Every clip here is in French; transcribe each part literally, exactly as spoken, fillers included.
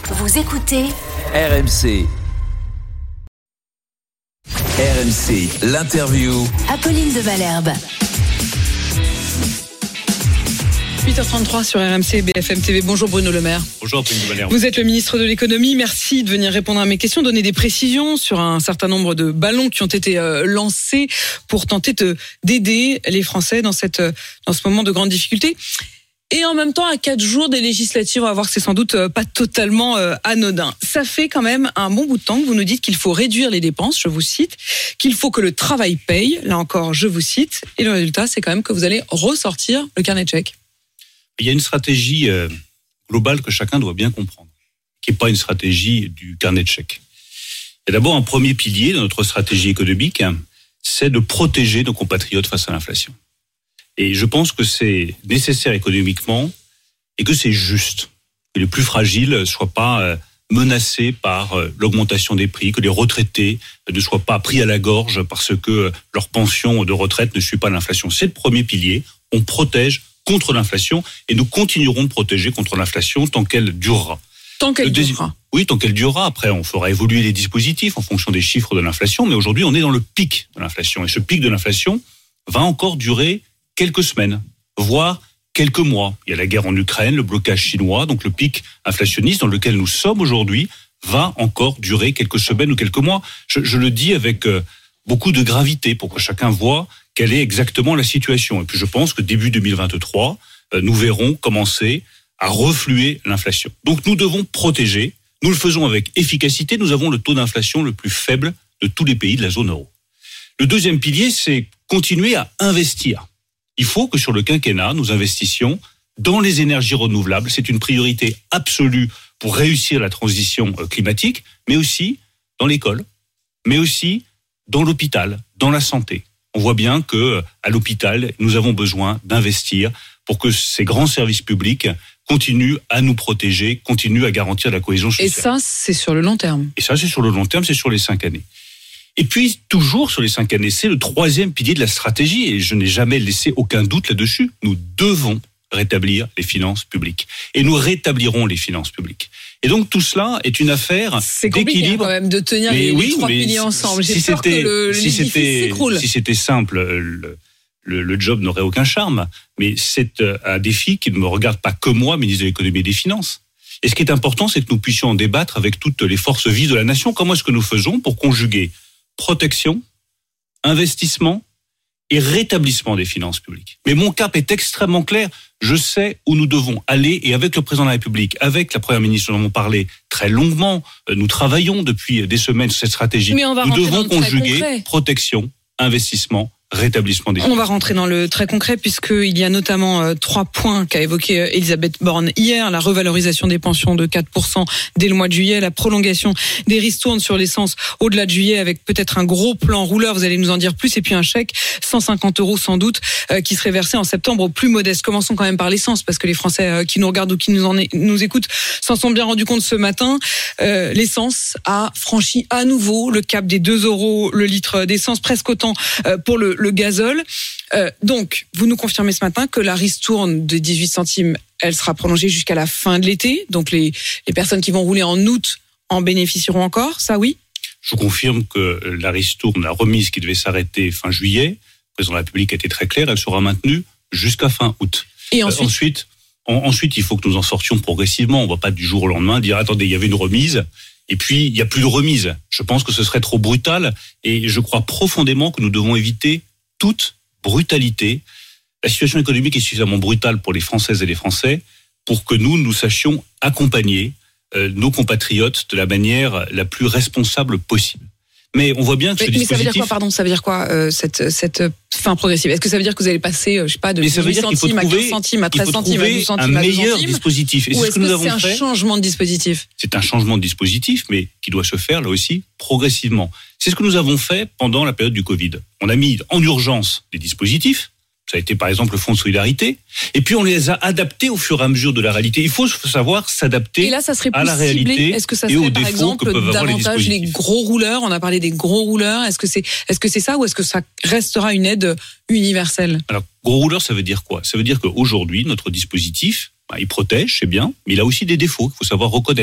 Vous écoutez R M C. R M C, l'interview. Apolline de Malherbe. huit heures trente-trois sur R M C, B F M T V. Bonjour Bruno Le Maire. Bonjour Apolline de Malherbe. Vous êtes le ministre de l'économie. Merci de venir répondre à mes questions, donner des précisions sur un certain nombre de ballons qui ont été euh, lancés pour tenter de, d'aider les Français dans, cette, dans ce moment de grande difficulté. Et en même temps, à quatre jours des législatives, on va voir que c'est sans doute pas totalement euh, anodin. Ça fait quand même un bon bout de temps que vous nous dites qu'il faut réduire les dépenses, je vous cite, qu'il faut que le travail paye, là encore, je vous cite, et le résultat, c'est quand même que vous allez ressortir le carnet de chèques. Il y a une stratégie euh, globale que chacun doit bien comprendre, qui n'est pas une stratégie du carnet de chèques. Il y a d'abord un premier pilier de notre stratégie économique, hein, c'est de protéger nos compatriotes face à l'inflation. Et je pense que c'est nécessaire économiquement et que c'est juste que les plus fragiles ne soient pas menacés par l'augmentation des prix, que les retraités ne soient pas pris à la gorge parce que leur pension de retraite ne suit pas l'inflation. C'est le premier pilier. On protège contre l'inflation et nous continuerons de protéger contre l'inflation tant qu'elle durera. Tant qu'elle deuxi- durera. Oui, tant qu'elle durera. Après, on fera évoluer les dispositifs en fonction des chiffres de l'inflation. Mais aujourd'hui, on est dans le pic de l'inflation. Et ce pic de l'inflation va encore durer quelques semaines, voire quelques mois. Il y a la guerre en Ukraine, le blocage chinois, donc le pic inflationniste dans lequel nous sommes aujourd'hui va encore durer quelques semaines ou quelques mois. Je, je le dis avec euh, beaucoup de gravité pour que chacun voit quelle est exactement la situation. Et puis je pense que début deux mille vingt-trois, euh, nous verrons commencer à refluer l'inflation. Donc nous devons protéger, nous le faisons avec efficacité, nous avons le taux d'inflation le plus faible de tous les pays de la zone euro. Le deuxième pilier, c'est continuer à investir. Il faut que sur le quinquennat, nous investissions dans les énergies renouvelables. C'est une priorité absolue pour réussir la transition climatique, mais aussi dans l'école, mais aussi dans l'hôpital, dans la santé. On voit bien que à l'hôpital, nous avons besoin d'investir pour que ces grands services publics continuent à nous protéger, continuent à garantir la cohésion sociale. Et ça, c'est sur le long terme. Et ça, c'est sur le long terme, c'est sur les cinq années. Et puis, toujours sur les cinq années, c'est le troisième pilier de la stratégie, et je n'ai jamais laissé aucun doute là-dessus. Nous devons rétablir les finances publiques. Et nous rétablirons les finances publiques. Et donc, tout cela est une affaire c'est compliqué, d'équilibre. Quand même de tenir mais les, oui, les trois mais piliers ensemble. J'ai si peur que le, si l'édifice c'était, s'écroule. Si c'était simple, le, le, le job n'aurait aucun charme. Mais c'est un défi qui ne me regarde pas que moi, ministre de l'économie et des finances. Et ce qui est important, c'est que nous puissions en débattre avec toutes les forces vives de la nation. Comment est-ce que nous faisons pour conjuguer protection, investissement et rétablissement des finances publiques. Mais mon cap est extrêmement clair. Je sais où nous devons aller et avec le président de la République, avec la première ministre, nous en avons parlé très longuement. Nous travaillons depuis des semaines sur cette stratégie. Mais on va nous rentrer devons dans le très conjuguer concret. Protection, investissement, rétablissement des finances. On va rentrer dans le très concret puisqu'il y a notamment euh, trois points qu'a évoqué euh, Elisabeth Borne hier. La revalorisation des pensions de quatre pour cent dès le mois de juillet, la prolongation des ristournes sur l'essence au-delà de juillet avec peut-être un gros plan rouleur, vous allez nous en dire plus, et puis un chèque, cent cinquante euros sans doute, euh, qui serait versé en septembre aux plus modestes. Commençons quand même par l'essence parce que les Français euh, qui nous regardent ou qui nous, en est, nous écoutent s'en sont bien rendus compte ce matin. Euh, l'essence a franchi à nouveau le cap des deux euros le litre d'essence, presque autant euh, pour le le gazole. Euh, donc, vous nous confirmez ce matin que la ristourne de dix-huit centimes, elle sera prolongée jusqu'à la fin de l'été. Donc, les, les personnes qui vont rouler en août en bénéficieront encore, ça oui? Je vous confirme que la ristourne, la remise qui devait s'arrêter fin juillet, le président de la République a été très clair, elle sera maintenue jusqu'à fin août. Et ensuite, euh, ensuite, en, ensuite, il faut que nous en sortions progressivement. On ne va pas du jour au lendemain dire, attendez, il y avait une remise, et puis il n'y a plus de remise. Je pense que ce serait trop brutal, et je crois profondément que nous devons éviter toute brutalité. La situation économique est suffisamment brutale pour les Françaises et les Français pour que nous, nous sachions accompagner euh, nos compatriotes de la manière la plus responsable possible. Mais on voit bien que mais, ce mais dispositif... ça veut dire quoi, pardon, ça veut dire quoi, euh, cette, cette fin progressive? Est-ce que ça veut dire que vous allez passer, euh, je sais pas, de dix-huit centimes à quinze centimes, à treize centimes, à douze centimes, un à douze meilleur centimes? dispositif. Et Ou c'est est-ce ce que nous que avons c'est un fait. changement de dispositif? C'est un changement de dispositif, mais qui doit se faire, là aussi, progressivement. C'est ce que nous avons fait pendant la période du Covid. On a mis en urgence des dispositifs. Ça a été par exemple le Fonds de solidarité. Et puis on les a adaptés au fur et à mesure de la réalité. Il faut savoir s'adapter Et là, ça serait plus à la ciblé. réalité Est-ce que ça et serait aux par défauts exemple que peuvent avoir les davantage les, dispositifs. gros rouleurs? On a parlé des gros rouleurs. Est-ce que c'est, est-ce que c'est ça ou est-ce que ça restera une aide universelle? Alors, gros rouleur, ça veut dire quoi? Ça veut dire qu'aujourd'hui, notre dispositif, bah, il protège, c'est bien, mais il a aussi des défauts qu'il faut savoir reconnaître.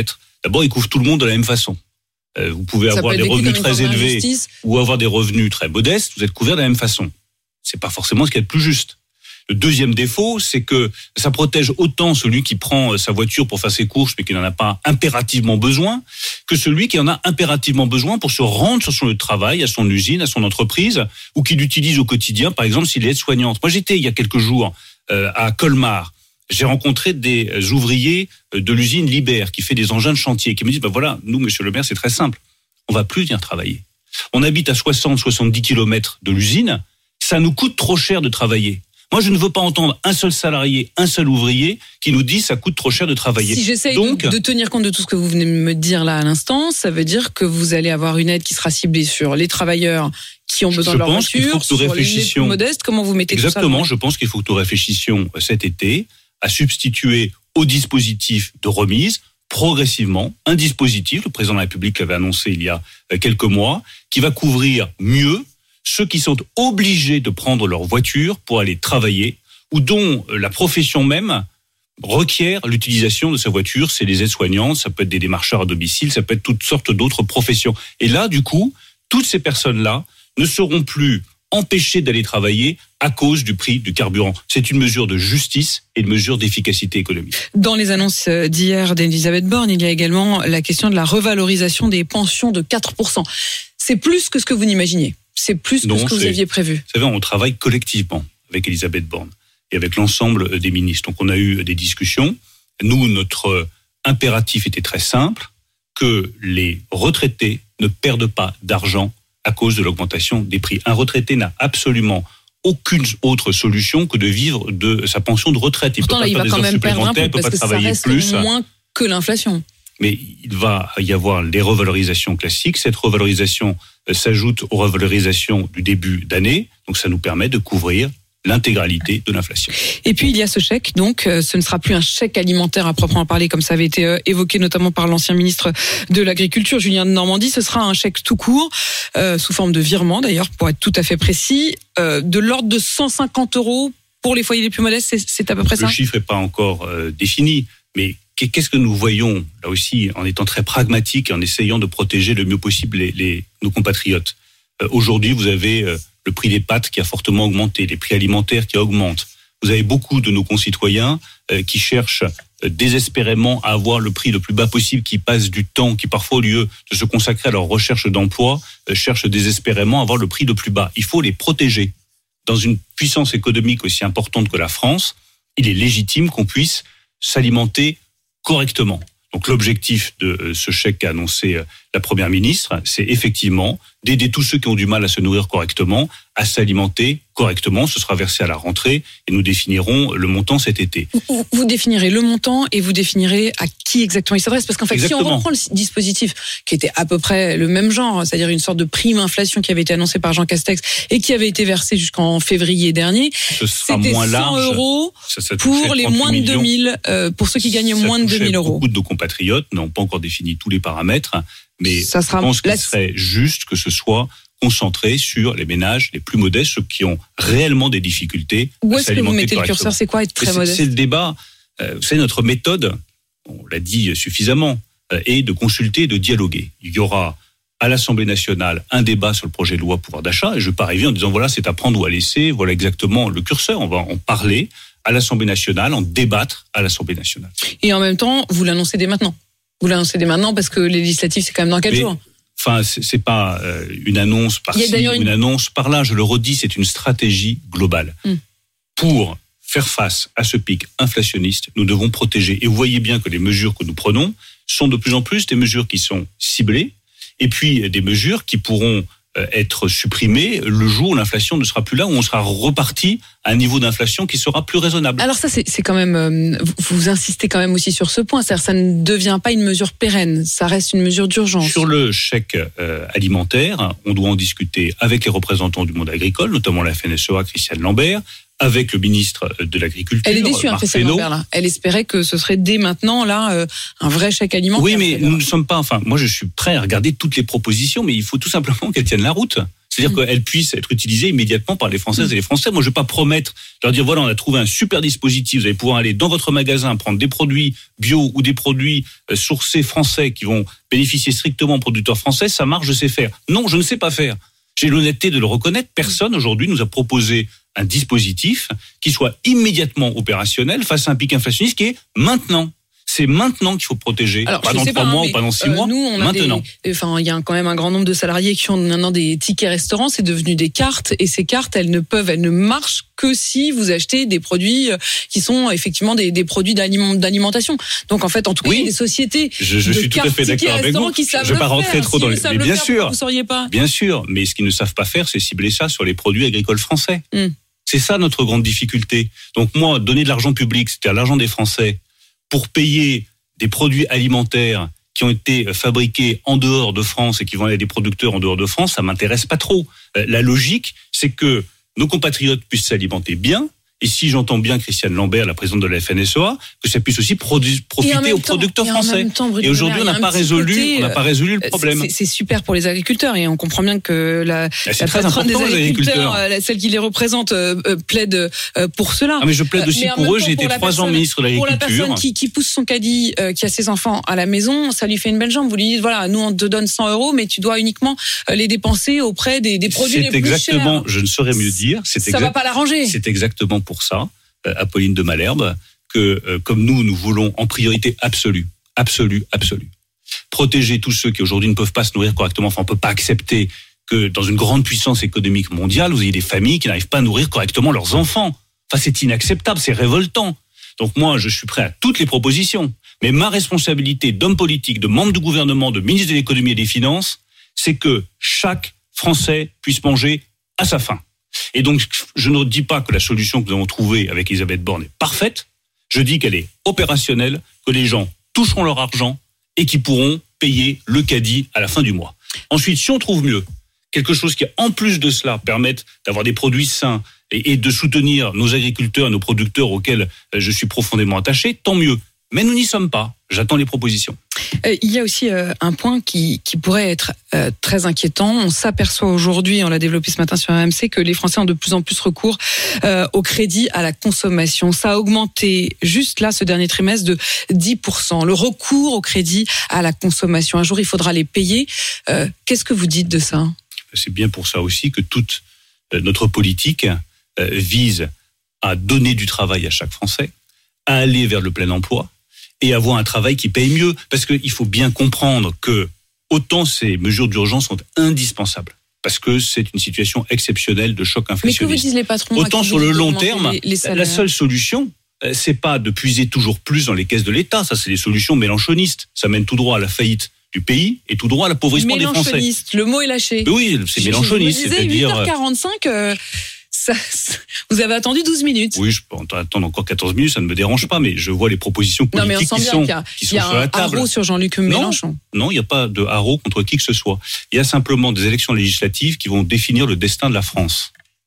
D'abord, il couvre tout le monde de la même façon. Euh, vous pouvez Ça avoir peut des être vécu revenus comme une très forme élevés d'injustice. ou avoir des revenus très modestes, vous êtes couvert de la même façon. C'est pas forcément ce qui est le plus juste. Le deuxième défaut, c'est que ça protège autant celui qui prend sa voiture pour faire ses courses mais qui n'en a pas impérativement besoin, que celui qui en a impérativement besoin pour se rendre sur son lieu de travail, à son usine, à son entreprise, ou qui l'utilise au quotidien, par exemple s'il est aide-soignante. Moi j'étais il y a quelques jours euh, à Colmar. J'ai rencontré des ouvriers de l'usine Liber qui fait des engins de chantier, qui me disent, ben voilà, nous, monsieur le maire, c'est très simple. On va plus venir travailler. On habite à soixante à soixante-dix kilomètres de l'usine. Ça nous coûte trop cher de travailler. Moi, je ne veux pas entendre un seul salarié, un seul ouvrier qui nous dit ça coûte trop cher de travailler. Si j'essaye Donc, de, de tenir compte de tout ce que vous venez de me dire là à l'instant, ça veut dire que vous allez avoir une aide qui sera ciblée sur les travailleurs qui ont besoin je de leur pense qu'il faut voiture, que nous sur les réfléchissions. plus modestes. Comment vous mettez Exactement, tout ça? je pense qu'il faut que nous réfléchissions cet été à substituer au dispositif de remise progressivement un dispositif, le président de la République l'avait annoncé il y a quelques mois, qui va couvrir mieux ceux qui sont obligés de prendre leur voiture pour aller travailler ou dont la profession même requiert l'utilisation de sa voiture. C'est les aides-soignantes, ça peut être des démarcheurs à domicile, ça peut être toutes sortes d'autres professions. Et là, du coup, toutes ces personnes-là ne seront plus empêchées d'aller travailler à cause du prix du carburant. C'est une mesure de justice et une mesure d'efficacité économique. Dans les annonces d'hier d'Elisabeth Borne, il y a également la question de la revalorisation des pensions de quatre pour cent. C'est plus que ce que vous n'imaginiez. C'est plus que Non, ce que vous c'est- aviez prévu. Vous savez, on travaille collectivement avec Elisabeth Borne et avec l'ensemble des ministres. Donc on a eu des discussions. Nous, notre impératif était très simple, que les retraités ne perdent pas d'argent à cause de l'augmentation des prix. Un retraité n'a absolument aucune autre solution que de vivre de sa pension de retraite. Il Pourtant, peut là, pas il faire va des quand heures même perdre un supplémentaires, peu il peut parce pas que ça travailler reste plus. moins que l'inflation. Mais il va y avoir les revalorisations classiques. Cette revalorisation euh, s'ajoute aux revalorisations du début d'année. Donc ça nous permet de couvrir l'intégralité de l'inflation. Et puis il y a ce chèque, donc euh, ce ne sera plus un chèque alimentaire à proprement parler, comme ça avait été euh, évoqué notamment par l'ancien ministre de l'Agriculture, Julien de Normandie. Ce sera un chèque tout court, euh, sous forme de virement d'ailleurs, pour être tout à fait précis, euh, de l'ordre de cent cinquante euros pour les foyers les plus modestes. C'est, c'est à peu près ça? Le chiffre n'est pas encore euh, défini, mais qu'est-ce que nous voyons, là aussi, en étant très pragmatique et en essayant de protéger le mieux possible les, les, nos compatriotes. Euh, aujourd'hui, vous avez euh, le prix des pâtes qui a fortement augmenté, les prix alimentaires qui augmentent. Vous avez beaucoup de nos concitoyens euh, qui cherchent euh, désespérément à avoir le prix le plus bas possible, qui passent du temps, qui parfois, au lieu de se consacrer à leur recherche d'emploi, euh, cherchent désespérément à avoir le prix le plus bas. Il faut les protéger. Dans une puissance économique aussi importante que la France, il est légitime qu'on puisse s'alimenter correctement. Donc l'objectif de ce chèque qu'a annoncé la Première ministre, c'est effectivement d'aider tous ceux qui ont du mal à se nourrir correctement, à s'alimenter correctement. Ce sera versé à la rentrée et nous définirons le montant cet été. Vous, vous définirez le montant et vous définirez à qui exactement il s'adresse. Parce qu'en fait, Exactement. si on reprend le dispositif qui était à peu près le même genre, c'est-à-dire une sorte de prime inflation qui avait été annoncée par Jean Castex et qui avait été versée jusqu'en février dernier, Ce sera c'était moins cent large. euros Ça, ça toucherait pour les trente moins de millions. deux mille, euh, pour ceux qui gagnent Ça moins de deux toucherait mille euros. Beaucoup de nos compatriotes n'ont pas encore défini tous les paramètres, mais Ça sera- je pense qu'il là, serait juste que ce soit concentré sur les ménages les plus modestes, ceux qui ont réellement des difficultés Où à est-ce que vous s'alimenter mettez le correctement. curseur? C'est quoi être Mais très c'est, modeste? c'est le débat. Euh, vous savez, notre méthode, on l'a dit suffisamment, euh, est de consulter et de dialoguer. Il y aura à l'Assemblée nationale un débat sur le projet de loi pouvoir d'achat, et je ne vais pas arriver en disant voilà, c'est à prendre ou à laisser, voilà exactement le curseur. On va en parler à l'Assemblée nationale, en débattre à l'Assemblée nationale. Et en même temps, vous l'annoncez dès maintenant. Vous l'annoncez dès maintenant parce que les législatives, c'est quand même dans quatre Mais, jours. Enfin, c'est, c'est pas euh, une annonce Il y a par-ci, d'ailleurs une... une- annonce par-là. Je le redis, c'est une stratégie globale. Mm. Pour faire face à ce pic inflationniste, nous devons protéger. Et vous voyez bien que les mesures que nous prenons sont de plus en plus des mesures qui sont ciblées, et puis des mesures qui pourront euh, être supprimées le jour où l'inflation ne sera plus là, où on sera reparti à un niveau d'inflation qui sera plus raisonnable. Alors ça, c'est, c'est quand même, euh, vous, vous insistez quand même aussi sur ce point, c'est-à-dire ça ne devient pas une mesure pérenne, ça reste une mesure d'urgence. Sur le chèque euh, alimentaire, on doit en discuter avec les représentants du monde agricole, notamment la F N S E A, Christiane Lambert, avec le ministre de l'Agriculture, Elle est déçue, hein, Marc Christiane Fesneau. Lambert, là. Elle espérait que ce serait dès maintenant, là, euh, un vrai chèque alimentaire. Oui, mais C'est-à-dire- nous ne sommes pas, enfin, moi je suis prêt à regarder toutes les propositions, mais il faut tout simplement qu'elles tiennent la route. C'est-à-dire mmh. qu'elle puisse être utilisée immédiatement par les Françaises mmh. et les Français. Moi, je ne vais pas promettre, leur dire, voilà, on a trouvé un super dispositif, vous allez pouvoir aller dans votre magasin, prendre des produits bio ou des produits euh, sourcés français qui vont bénéficier strictement aux producteurs français, ça marche, je sais faire. Non, je ne sais pas faire. J'ai l'honnêteté de le reconnaître. Personne, aujourd'hui, nous a proposé un dispositif qui soit immédiatement opérationnel face à un pic inflationniste qui est maintenant. C'est maintenant qu'il faut protéger, alors, pas dans trois pas, mois ou pas dans six euh, mois, nous, on maintenant. Des, enfin, il y a quand même un grand nombre de salariés qui ont maintenant des tickets restaurants, c'est devenu des cartes, et ces cartes, elles ne peuvent, elles ne marchent que si vous achetez des produits qui sont effectivement des, des produits d'aliment, d'alimentation. Donc en fait, en tout cas, oui, il y a des sociétés je, je de suis tout à fait d'accord avec vous. Qui savent je ne vais pas rentrer faire. trop si dans les... Mais bien faire, sûr, vous sauriez pas. Bien sûr, mais ce qu'ils ne savent pas faire, c'est cibler ça sur les produits agricoles français. Mm. C'est ça notre grande difficulté. Donc moi, donner de l'argent public, c'est-à-dire l'argent des Français, pour payer des produits alimentaires qui ont été fabriqués en dehors de France et qui vont aller à des producteurs en dehors de France, ça m'intéresse pas trop. La logique, c'est que nos compatriotes puissent s'alimenter bien. Et si j'entends bien Christiane Lambert, la présidente de la F N S E A, que ça puisse aussi produ- profiter aux temps, producteurs et français. Temps, et aujourd'hui, on n'a pas résolu, côté, on n'a pas résolu le problème. C'est, c'est super pour les agriculteurs et on comprend bien que la, la patronne des agriculteurs, agriculteurs, celle qui les représente, euh, plaide euh, pour cela. Ah mais je plaide aussi pour eux. J'ai été trois ans ministre de l'Agriculture. Pour la personne qui, qui pousse son caddie, euh, qui a ses enfants à la maison, ça lui fait une belle jambe. Vous lui dites voilà, nous on te donne cent euros, mais tu dois uniquement les dépenser auprès des, des produits les plus chers. C'est exactement. Je ne saurais mieux dire. C'est ça va pas l'arranger. C'est exactement pour ça. Apolline de Malherbe, que euh, comme nous, nous voulons en priorité absolue, absolue, absolue, protéger tous ceux qui aujourd'hui ne peuvent pas se nourrir correctement. Enfin, on ne peut pas accepter que dans une grande puissance économique mondiale, vous ayez des familles qui n'arrivent pas à nourrir correctement leurs enfants. Enfin, c'est inacceptable, c'est révoltant. Donc moi, je suis prêt à toutes les propositions. Mais ma responsabilité d'homme politique, de membre du gouvernement, de ministre de l'économie et des finances, c'est que chaque Français puisse manger à sa faim. Et donc, je ne dis pas que la solution que nous avons trouvée avec Elisabeth Borne est parfaite. Je dis qu'elle est opérationnelle, que les gens toucheront leur argent et qu'ils pourront payer le caddie à la fin du mois. Ensuite, si on trouve mieux, quelque chose qui, en plus de cela, permette d'avoir des produits sains et, et de soutenir nos agriculteurs, nos producteurs auxquels je suis profondément attaché, tant mieux. Mais nous n'y sommes pas. J'attends les propositions. Euh, il y a aussi euh, un point qui, qui pourrait être euh, très inquiétant. On s'aperçoit aujourd'hui, on l'a développé ce matin sur R M C, que les Français ont de plus en plus recours euh, au crédit à la consommation. Ça a augmenté juste là, ce dernier trimestre, de dix pour cent. Le recours au crédit à la consommation. Un jour, il faudra les payer. Euh, qu'est-ce que vous dites de ça ? C'est bien pour ça aussi que toute euh, notre politique euh, vise à donner du travail à chaque Français, à aller vers le plein emploi, et avoir un travail qui paye mieux. Parce qu'il faut bien comprendre que autant ces mesures d'urgence sont indispensables, parce que c'est une situation exceptionnelle de choc inflationniste. Mais que vous disent les patrons, autant sur le long terme, les, les la seule solution, c'est pas de puiser toujours plus dans les caisses de l'État. Ça, c'est des solutions mélanchonistes. Ça mène tout droit à la faillite du pays et tout droit à l'appauvrissement des Français. Mélanchoniste, le mot est lâché. Mais oui, c'est mélanchoniste. Je vous disais, c'est-à-dire huit heures quarante-cinq... Euh... Ça, vous avez attendu douze minutes. Oui, je peux attendre encore quatorze minutes, ça ne me dérange pas, mais je vois les propositions politiques qui sont, qui sont sur la table. Il y a un haro sur Jean-Luc Mélenchon. Non, il n'y a pas de haro contre qui que ce soit. Il y a simplement des élections législatives qui vont définir le destin de la France.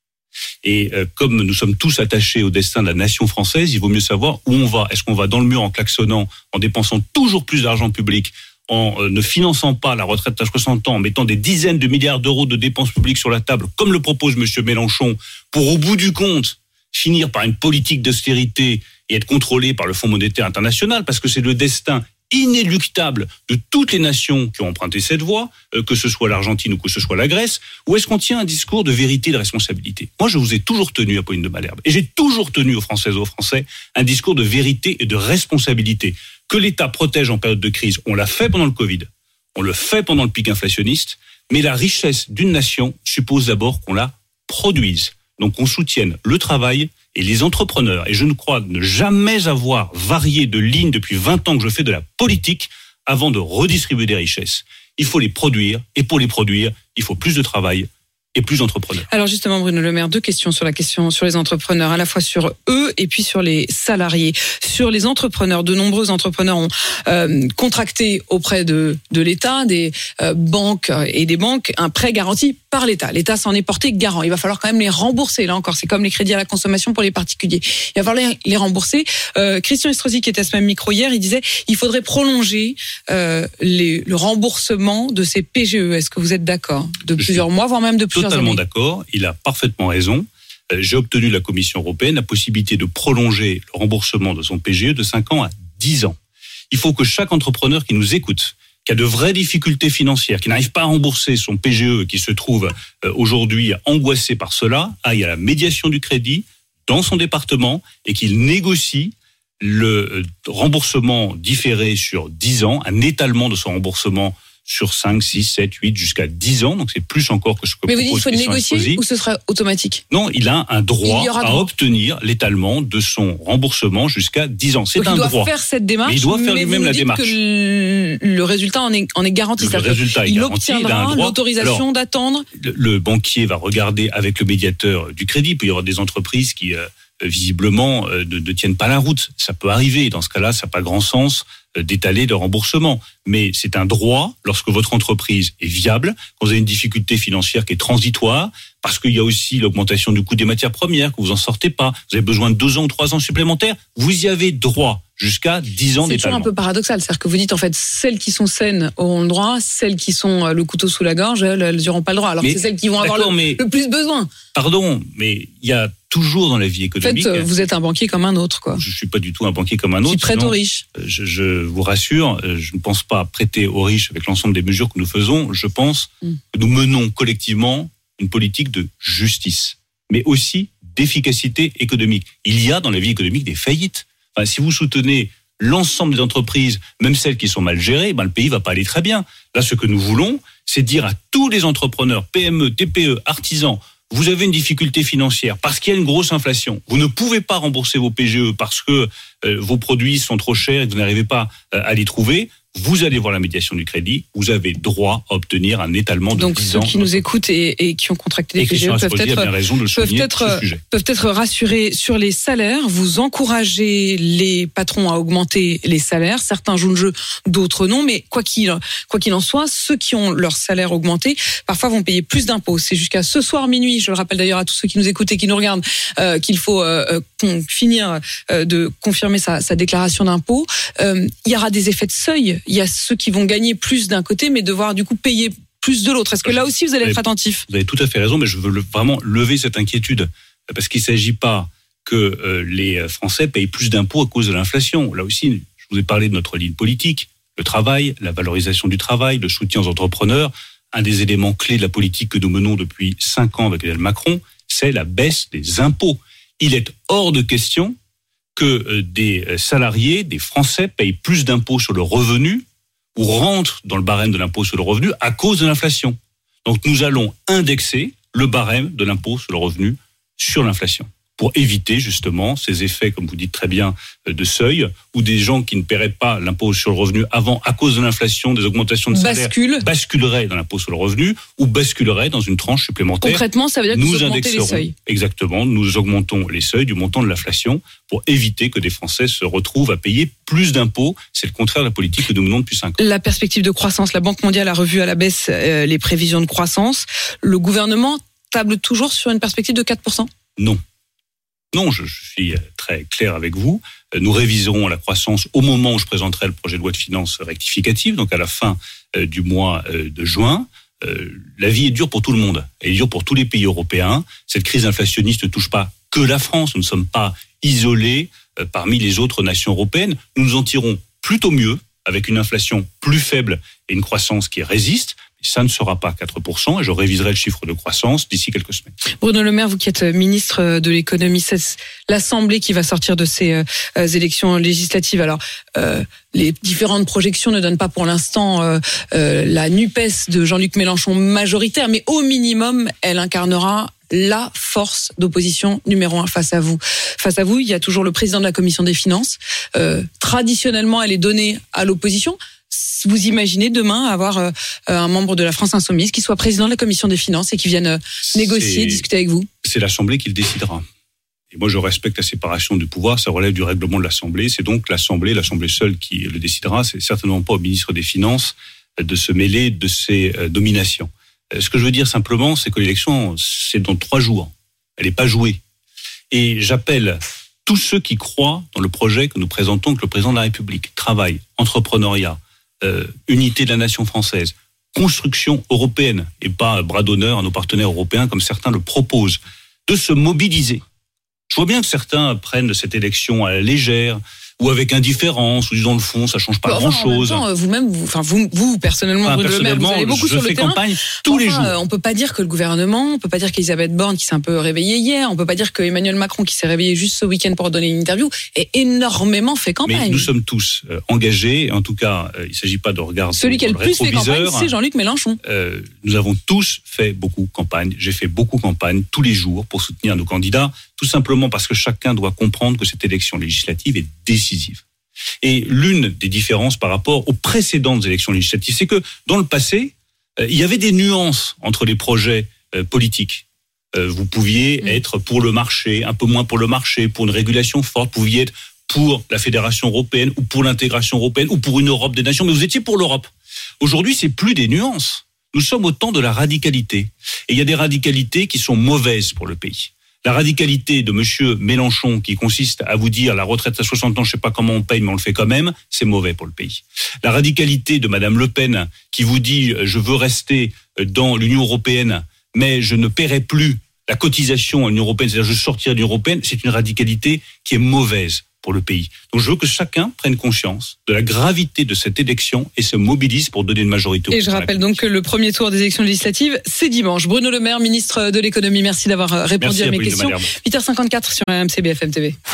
Et euh, comme nous sommes tous attachés au destin de la nation française, il vaut mieux savoir où on va. Est-ce qu'on va dans le mur en klaxonnant, en dépensant toujours plus d'argent public, en ne finançant pas la retraite à soixante ans, en mettant des dizaines de milliards d'euros de dépenses publiques sur la table, comme le propose M. Mélenchon, pour au bout du compte finir par une politique d'austérité et être contrôlé par le Fonds monétaire international, parce que c'est le destin inéluctable de toutes les nations qui ont emprunté cette voie, que ce soit l'Argentine ou que ce soit la Grèce, ou est-ce qu'on tient un discours de vérité et de responsabilité ? Moi, je vous ai toujours tenu, Apolline de Malherbe, et j'ai toujours tenu aux Françaises et aux Français un discours de vérité et de responsabilité. Que l'État protège en période de crise, on l'a fait pendant le Covid, on le fait pendant le pic inflationniste, mais la richesse d'une nation suppose d'abord qu'on la produise. Donc qu'on soutienne le travail et les entrepreneurs. Et je ne crois ne jamais avoir varié de ligne depuis vingt ans que je fais de la politique avant de redistribuer des richesses. Il faut les produire, et pour les produire, il faut plus de travail et plus d'entrepreneurs. Alors justement, Bruno Le Maire, deux questions sur la question sur les entrepreneurs, à la fois sur eux et puis sur les salariés. Sur les entrepreneurs, de nombreux entrepreneurs ont euh, contracté auprès de, de l'État, des euh, banques et des banques, un prêt garanti par l'État. L'État s'en est porté garant. Il va falloir quand même les rembourser. Là encore, c'est comme les crédits à la consommation pour les particuliers. Il va falloir les rembourser. Euh, Christian Estrosi, qui était à ce même micro hier, il disait il faudrait prolonger euh, les, le remboursement de ces P G E. Est-ce que vous êtes d'accord ? De plusieurs mois, voire même de plusieurs totalement années. d'accord. Il a parfaitement raison. Euh, j'ai obtenu de la Commission européenne la possibilité de prolonger le remboursement de son P G E de cinq ans à dix ans. Il faut que chaque entrepreneur qui nous écoute, qui a de vraies difficultés financières, qui n'arrive pas à rembourser son P G E, qui se trouve euh, aujourd'hui angoissé par cela, aille à la médiation du crédit dans son département et qu'il négocie le remboursement différé sur dix ans, un étalement de son remboursement sur cinq, six, sept, huit, jusqu'à dix ans. Donc c'est plus encore que ce que Mais vous dites propose qu'il faut Christian négocier Estrosi. ou ce sera automatique? Non, il a un droit Il y aura à droit. obtenir l'étalement de son remboursement jusqu'à dix ans. C'est Donc un il doit droit. faire cette démarche, Mais il doit faire mais lui-même vous la nous dites démarche. que le, le résultat en est, en est garanti. Le C'est-à-dire résultat est il garanti, il a un obtiendra droit. l'autorisation Alors, d'attendre. Le, le banquier va regarder avec le médiateur du crédit. Il peut y avoir des entreprises qui, euh, visiblement, euh, ne, ne tiennent pas la route. Ça peut arriver. Dans ce cas-là, ça n'a pas grand sens euh, d'étaler le remboursement. Mais c'est un droit, lorsque votre entreprise est viable, quand vous avez une difficulté financière qui est transitoire, parce qu'il y a aussi l'augmentation du coût des matières premières, que vous en sortez pas, vous avez besoin de deux ans ou trois ans supplémentaires, vous y avez droit jusqu'à dix ans C'est toujours d'étalement. un peu paradoxal. C'est-à-dire que vous dites, en fait, celles qui sont saines auront le droit, celles qui sont euh, le couteau sous la gorge, elles, elles n'auront pas le droit. Alors Mais, c'est celles qui vont avoir d'accord, le, mais- le plus besoin. Pardon, mais il y a toujours dans la vie En économique... fait, euh, vous êtes un banquier comme un autre, quoi. Je suis pas du tout un banquier comme un autre. Qui prête sinon, aux riches. Je, je vous rassure, je ne pense pas prêter aux riches avec l'ensemble des mesures que nous faisons. Je pense Mm. que nous menons collectivement une politique de justice, mais aussi d'efficacité économique. Il y a dans la vie économique des faillites. Enfin, si vous soutenez l'ensemble des entreprises, même celles qui sont mal gérées, ben le pays va pas aller très bien. Là, ce que nous voulons, c'est dire à tous les entrepreneurs, P M E, T P E, artisans, vous avez une difficulté financière parce qu'il y a une grosse inflation. Vous ne pouvez pas rembourser vos P G E parce que euh, vos produits sont trop chers et que vous n'arrivez pas euh, à les trouver. Vous allez voir la médiation du crédit. Vous avez droit à obtenir un étalement de Donc dix ceux ans. qui nous écoutent et, et qui ont contracté Et des P G E Christian peuvent Estrosi a être bien raison de le peuvent souligner être, sur ce sujet. peuvent être rassurés sur les salaires. Vous encouragez les patrons à augmenter les salaires. Certains jouent le jeu, d'autres non. Mais quoi qu'il, quoi qu'il en soit, ceux qui ont leur salaire augmenté, parfois vont payer plus d'impôts. C'est jusqu'à ce soir minuit, je le rappelle d'ailleurs à tous ceux qui nous écoutent et qui nous regardent, euh, qu'il faut euh, con, finir euh, de confirmer sa, sa déclaration d'impôt. Euh, il y aura des effets de seuil. Il y a ceux qui vont gagner plus d'un côté, mais devoir du coup payer plus de l'autre. Est-ce que là aussi vous allez être attentif? Vous avez tout à fait raison, mais je veux le- vraiment lever cette inquiétude parce qu'il ne s'agit pas que euh, les Français payent plus d'impôts à cause de l'inflation. Là aussi, je vous ai parlé de notre ligne politique, le travail, la valorisation du travail, le soutien aux entrepreneurs. Un des éléments clés de la politique que nous menons depuis cinq ans avec Emmanuel Macron, c'est la baisse des impôts. Il est hors de question que euh, des salariés, des Français payent plus d'impôts sur le revenu ou rentrent dans le barème de l'impôt sur le revenu à cause de l'inflation. Donc nous allons indexer le barème de l'impôt sur le revenu sur l'inflation pour éviter justement ces effets, comme vous dites très bien, de seuil, où des gens qui ne paieraient pas l'impôt sur le revenu avant, à cause de l'inflation, des augmentations de salaire, Bascule. basculeraient dans l'impôt sur le revenu ou basculeraient dans une tranche supplémentaire. Concrètement, ça veut dire que vous Nous augmentez les indexerons, seuils. exactement, nous augmentons les seuils du montant de l'inflation pour éviter que des Français se retrouvent à payer plus d'impôts. C'est le contraire de la politique que nous menons depuis cinq ans. La perspective de croissance, la Banque mondiale a revu à la baisse euh, les prévisions de croissance. Le gouvernement table toujours sur une perspective de quatre pour cent? Non. Non, je, je suis très clair avec vous. Nous réviserons la croissance au moment où je présenterai le projet de loi de finances rectificative, donc à la fin euh, du mois euh, de juin. Euh, la vie est dure pour tout le monde. Elle est dure pour tous les pays européens. Cette crise inflationniste ne touche pas que la France. Nous ne sommes pas isolés euh, parmi les autres nations européennes. Nous nous en tirons plutôt mieux avec une inflation plus faible et une croissance qui résiste. Ça ne sera pas quatre pour cent et je réviserai le chiffre de croissance d'ici quelques semaines. Bruno Le Maire, vous qui êtes ministre de l'économie, c'est l'Assemblée qui va sortir de ces euh, élections législatives. Alors, euh, les différentes projections ne donnent pas pour l'instant euh, euh, la NUPES de Jean-Luc Mélenchon majoritaire, mais au minimum, elle incarnera la force d'opposition numéro un face à vous. Face à vous, il y a toujours le président de la Commission des Finances. Euh, traditionnellement, elle est donnée à l'opposition. Vous imaginez demain avoir euh, un membre de la France Insoumise qui soit président de la Commission des Finances et qui vienne euh, négocier, C'est- discuter avec vous? C'est l'Assemblée qui le décidera. Et moi, je respecte la séparation du pouvoir, ça relève du règlement de l'Assemblée. C'est donc l'Assemblée, l'Assemblée seule qui le décidera. C'est certainement pas au ministre des Finances de se mêler de ces euh, dominations. Euh, Ce que je veux dire simplement, c'est que l'élection, c'est dans trois jours. Elle n'est pas jouée. Et j'appelle tous ceux qui croient dans le projet que nous présentons, que le président de la République, travail, entrepreneuriat, euh, unité de la nation française, construction européenne et pas bras d'honneur à nos partenaires européens comme certains le proposent, de se mobiliser. Je vois bien que certains prennent cette élection à la légère, ou avec indifférence, ou disant le fond, ça change pas enfin, grand-chose. En même temps, vous-même, vous, enfin vous, vous personnellement, enfin, Bruno Le Maire, vous allez beaucoup je sur fais le terrain. campagne tous enfin, les jours. On peut pas dire que le gouvernement, on peut pas dire qu'Elisabeth Borne, qui s'est un peu réveillée hier, on peut pas dire que Emmanuel Macron, qui s'est réveillé juste ce week-end pour donner une interview, ait énormément fait campagne. Mais nous sommes tous euh, engagés. En tout cas, euh, il ne s'agit pas de regarder Celui qui a le plus fait campagne, c'est Jean-Luc Mélenchon. Euh, nous avons tous fait beaucoup campagne. J'ai fait beaucoup campagne tous les jours pour soutenir nos candidats, tout simplement parce que chacun doit comprendre que cette élection législative est décisive. Et l'une des différences par rapport aux précédentes élections législatives, c'est que dans le passé, euh, il y avait des nuances entre les projets euh, politiques. Euh, vous pouviez mmh. être pour le marché, un peu moins pour le marché, pour une régulation forte, vous pouviez être pour la Fédération européenne ou pour l'intégration européenne ou pour une Europe des nations, mais vous étiez pour l'Europe. Aujourd'hui, c'est plus des nuances. Nous sommes au temps de la radicalité. Et il y a des radicalités qui sont mauvaises pour le pays. La radicalité de monsieur Mélenchon qui consiste à vous dire la retraite à soixante ans, je sais pas comment on paye, mais on le fait quand même, c'est mauvais pour le pays. La radicalité de madame Le Pen qui vous dit je veux rester dans l'Union européenne, mais je ne paierai plus la cotisation à l'Union européenne, c'est-à-dire je sortirai de l'Union européenne, c'est une radicalité qui est mauvaise pour le pays. Donc je veux que chacun prenne conscience de la gravité de cette élection et se mobilise pour donner une majorité au Et je rappelle donc que le premier tour des élections législatives, c'est dimanche. Bruno Le Maire, ministre de l'économie, merci d'avoir répondu merci à mes à questions. huit heures cinquante-quatre sur R M C B F M T V.